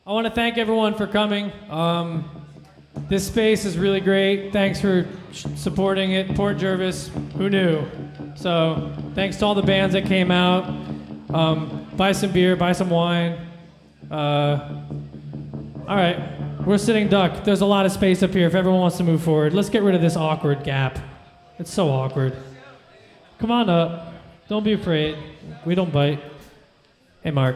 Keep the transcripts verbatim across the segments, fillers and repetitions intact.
I want to thank everyone for coming. Um, this space is really great. Thanks for sh- supporting it. Port Jervis, who knew? So thanks to all the bands that came out. Um, buy some beer, buy some wine. Uh, all right, we're sitting duck. There's a lot of space up here if everyone wants to move forward. Let's get rid of this awkward gap. It's so awkward. Come on up. Don't be afraid. We don't bite. Hey, Mark.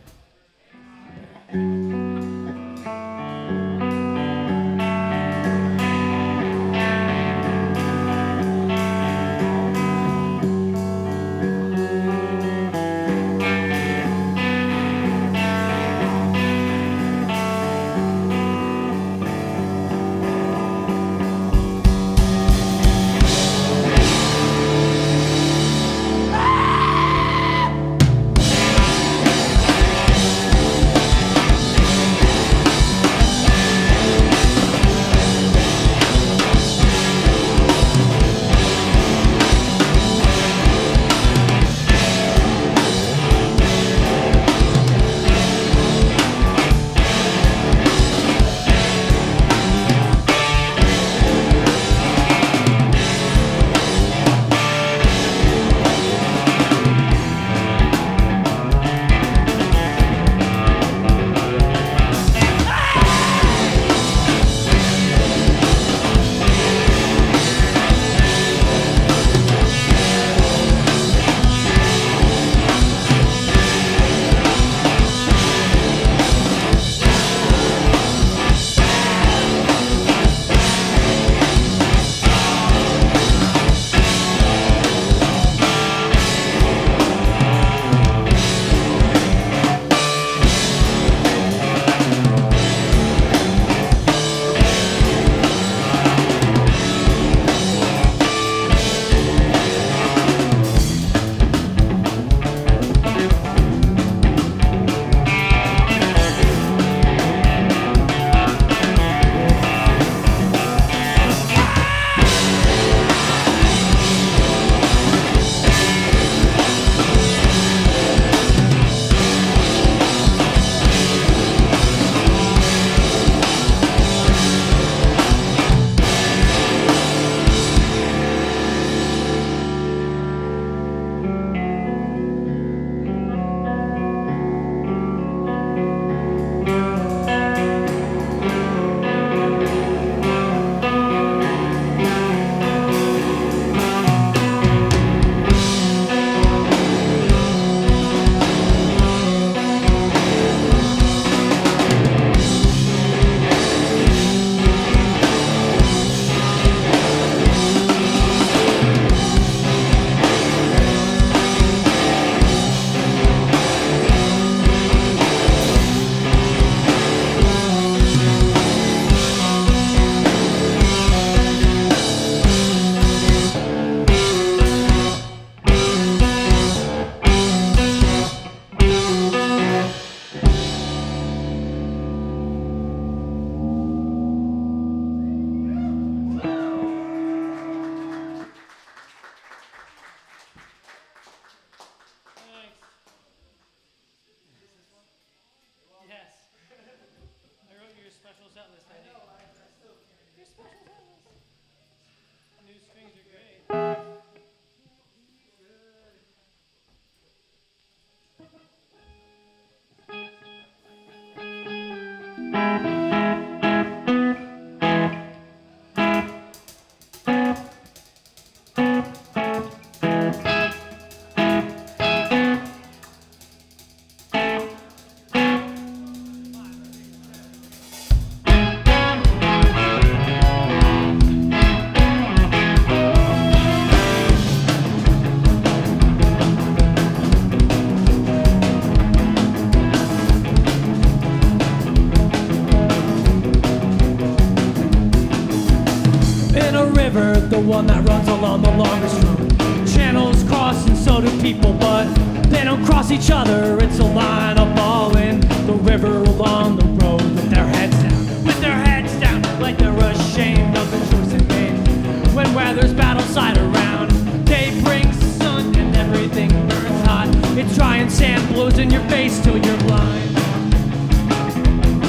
The one that runs along the longest road. Channels cross and so do people, but they don't cross each other. It's a line up all in the river along the road with their heads down, with their heads down, like they're ashamed of the choice they made. When weather's battle side around, day brings the sun and everything burns hot. It's dry and sand blows in your face till you're blind.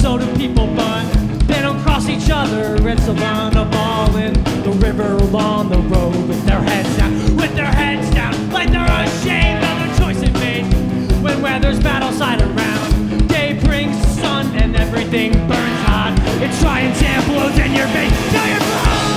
so do people, but they don't cross each other. It's a line of all in the river along the road with their heads down, with their heads down, like they're ashamed of the choice they made. When weather's bad outside around, day brings the sun and everything burns hot. It's trying to blows in your face. Now you're blown.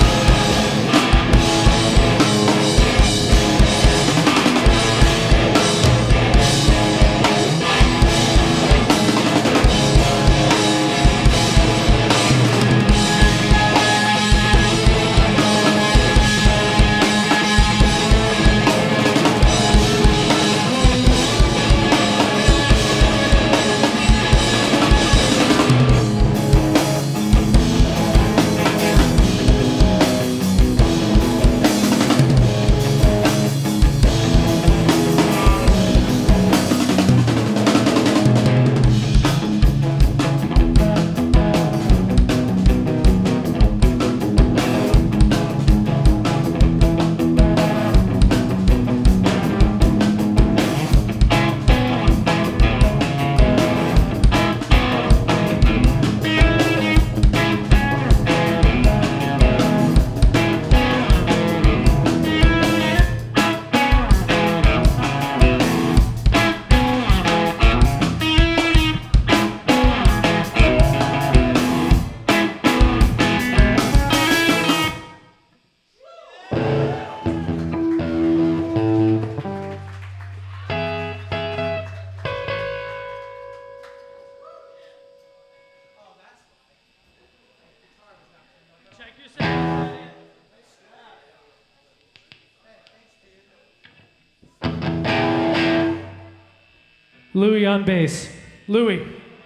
Louis on bass. Louis.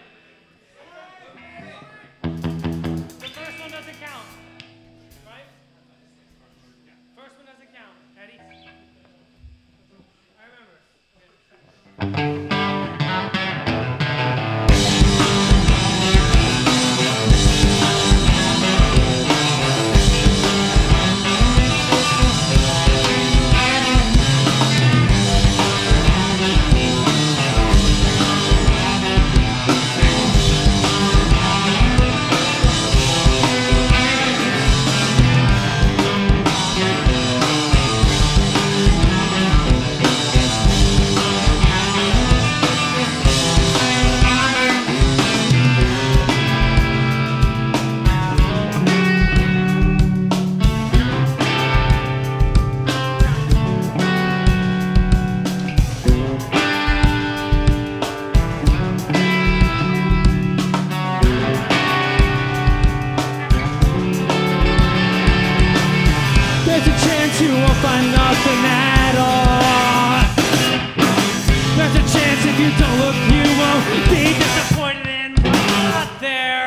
The first one doesn't count, right? First one doesn't count, Eddie. I remember. You won't find nothing at all. There's a chance if you don't look, you won't be disappointed in what's not there.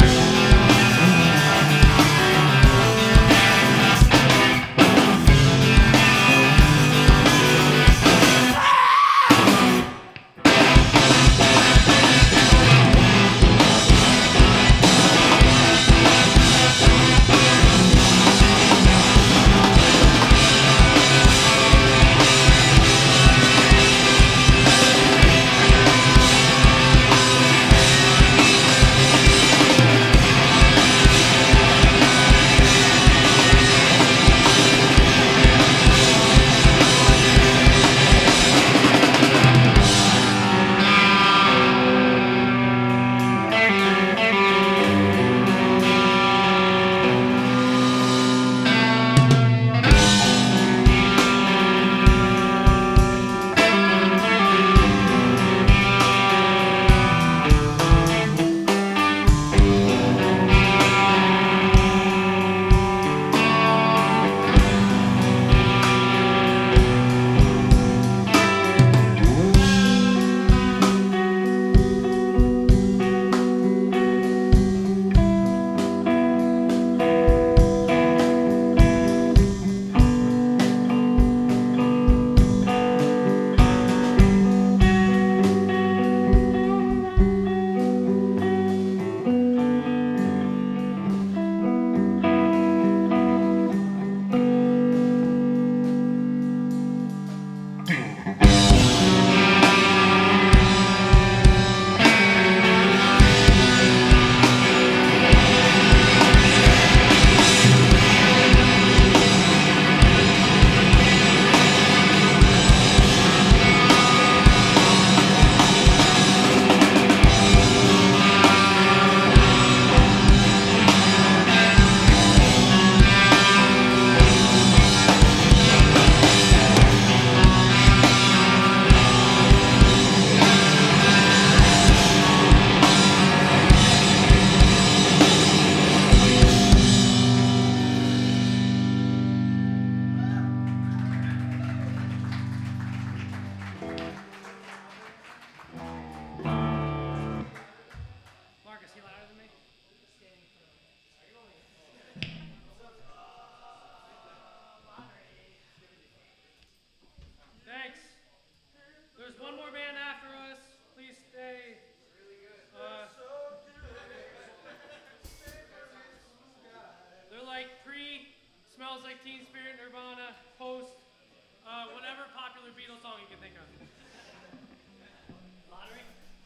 Teen Spirit, Nirvana, Post, uh, whatever popular Beatles song you can think of. Lottery?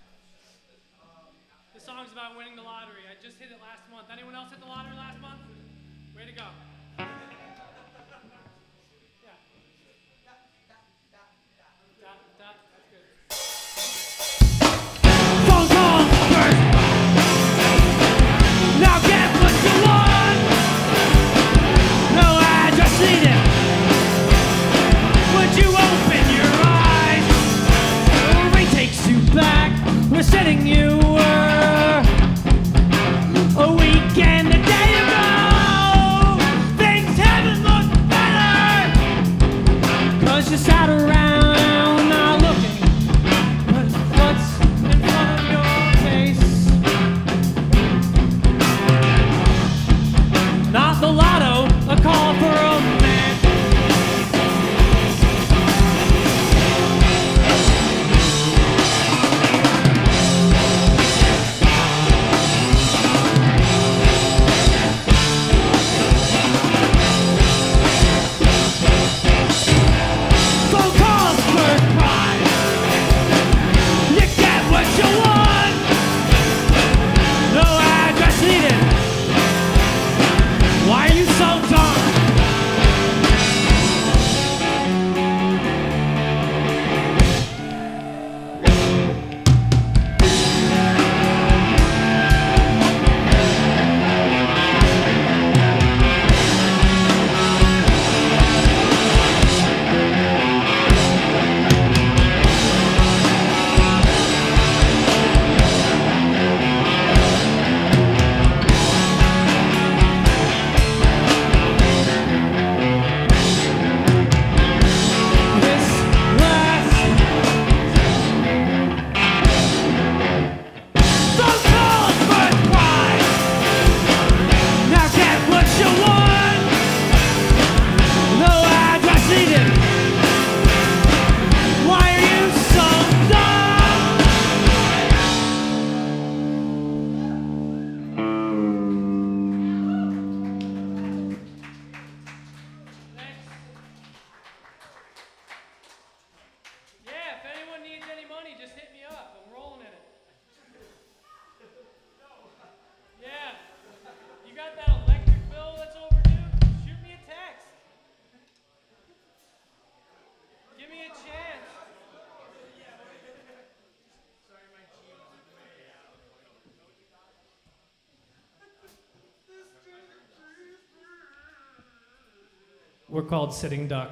The song's about winning the lottery. I just hit it last month. Anyone else hit the lottery last month? Way to go. Yeah. Dot, dot, that's good. Phone call first. Now get what you want. No address needed. Would you open your eyes? The ring takes you back. We're sitting you were a weekend a day ago. Things haven't looked better. Cause you sat around not looking. But what's in front of your face? Not the lotto, a call for a man. Phone calls for pride. You get what you want. No address needed. Why are you so dumb? This last phone calls for pride. Now get what you want. No address needed. Why are you so dumb? Thanks. Yeah, if anyone needs any money, just hit me up. I'm rolling in it. Yeah. You got that electric bill that's overdue? Shoot me a text. Give me a chance. We're called Sitting Duck.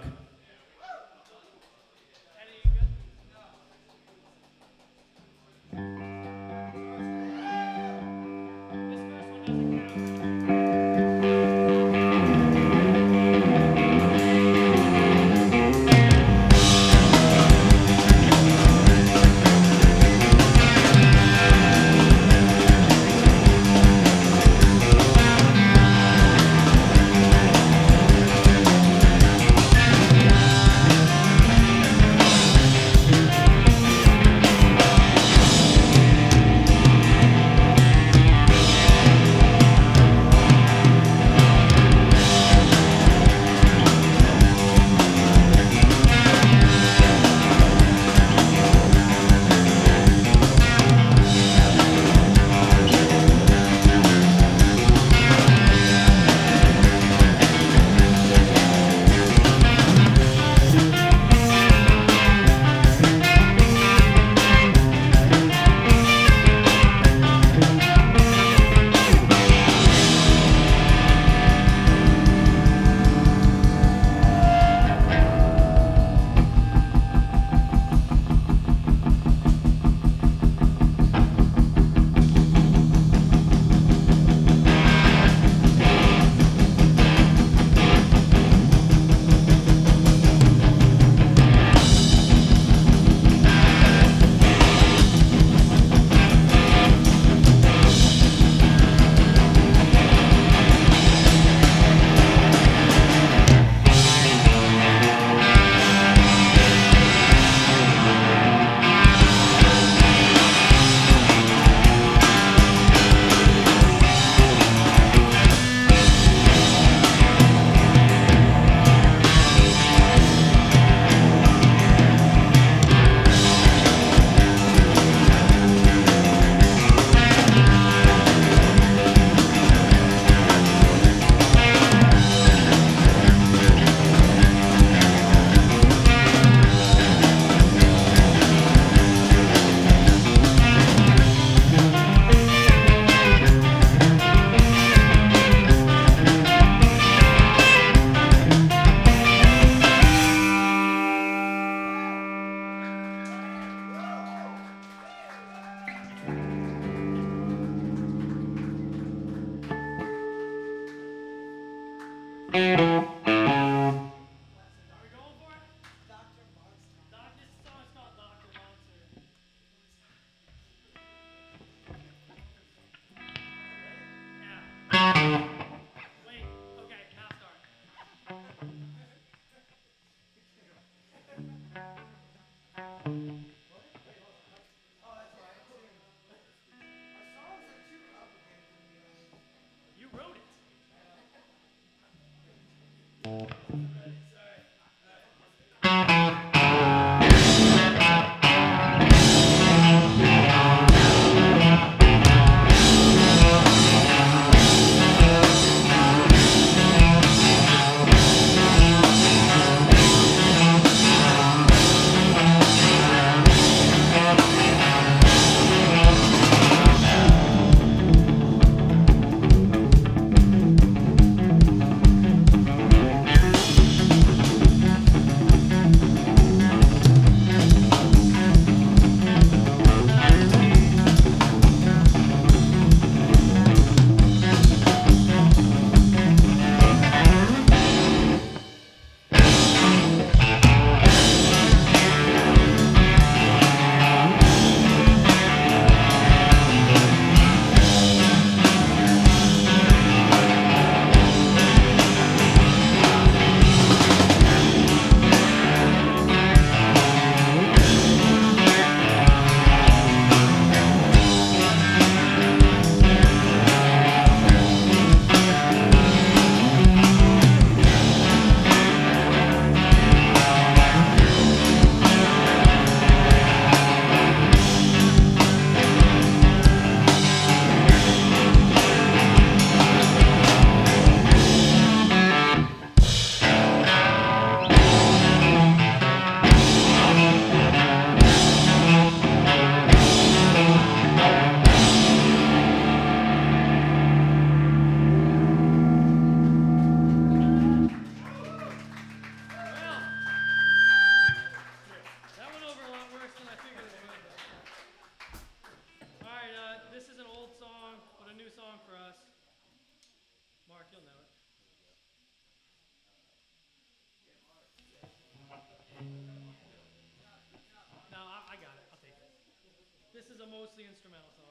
Mostly instrumental song.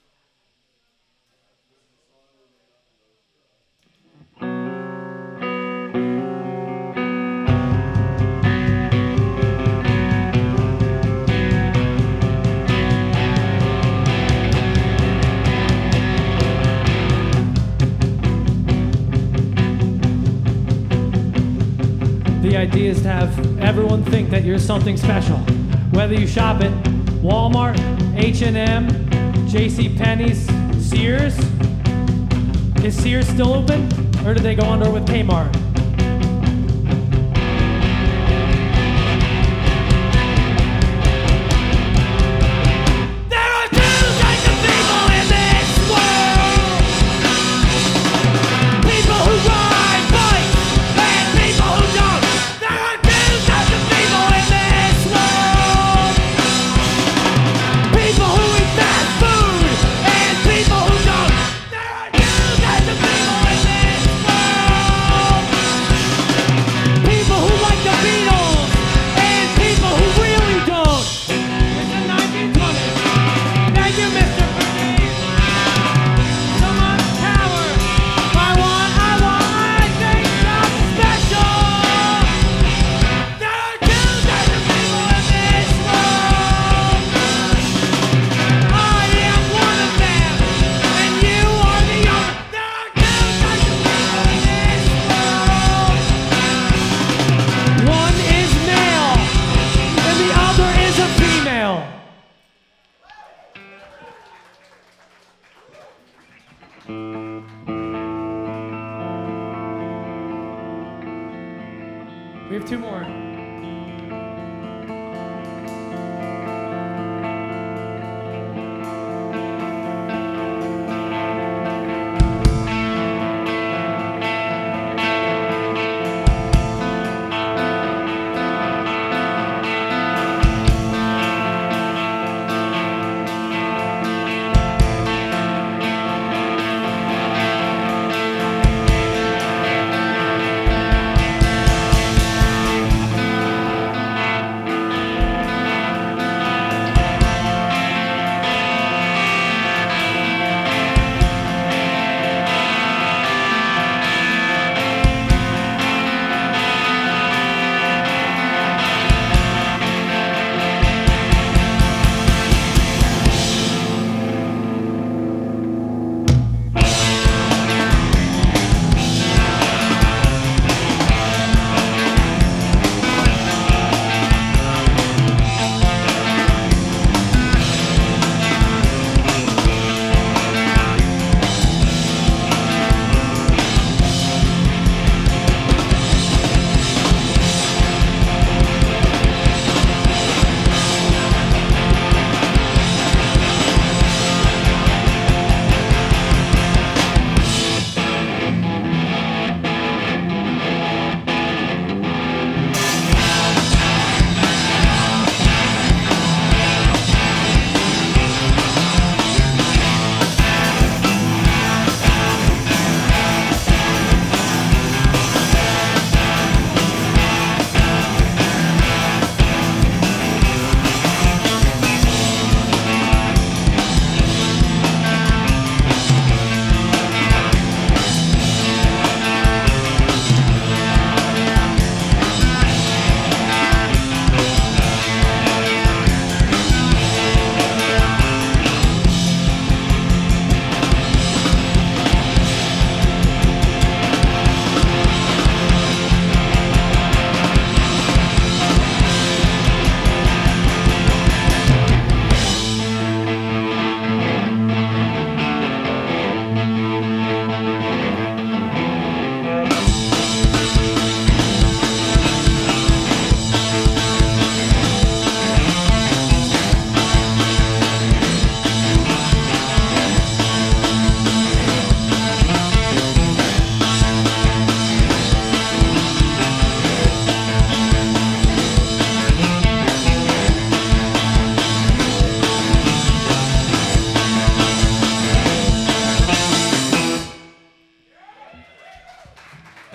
The idea is to have everyone think that you're something special. Whether you shop at Walmart, H and M, JCPenney's, Sears. Is Sears still open? Or did they go under with Kmart? We have two more.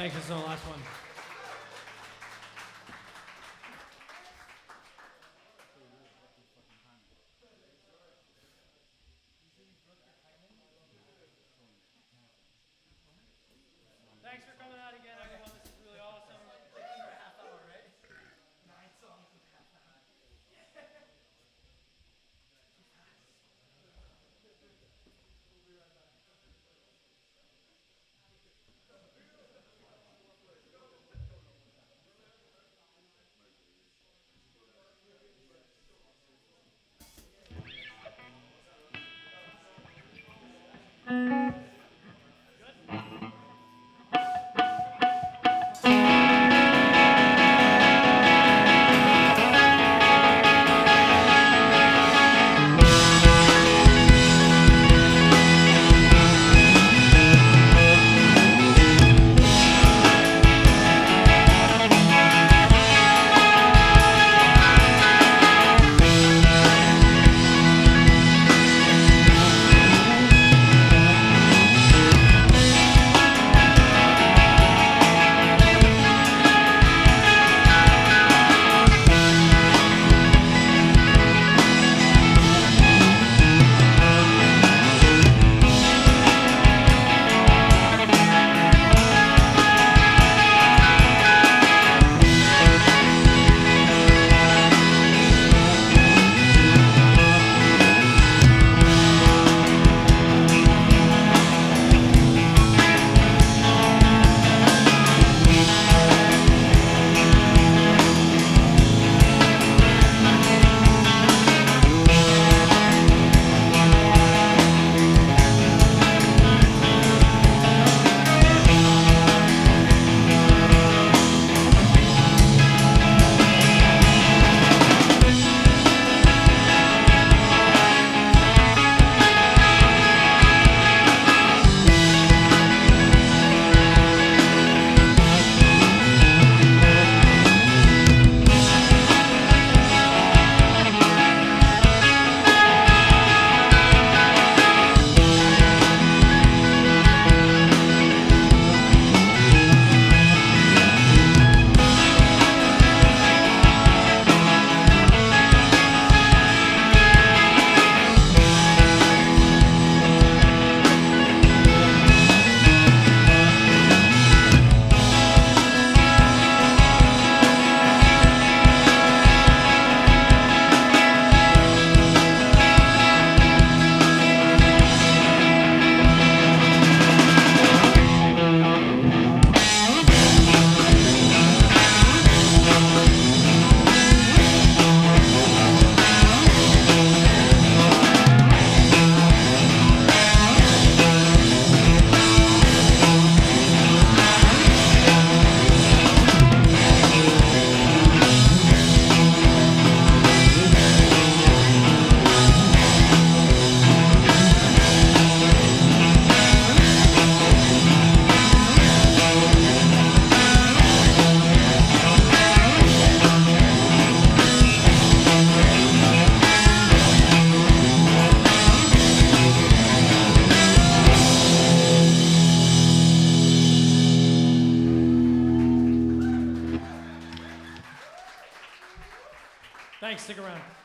Thanks, this is the last one. Thanks for coming out again, everyone. This is really awesome. Thanks, stick around.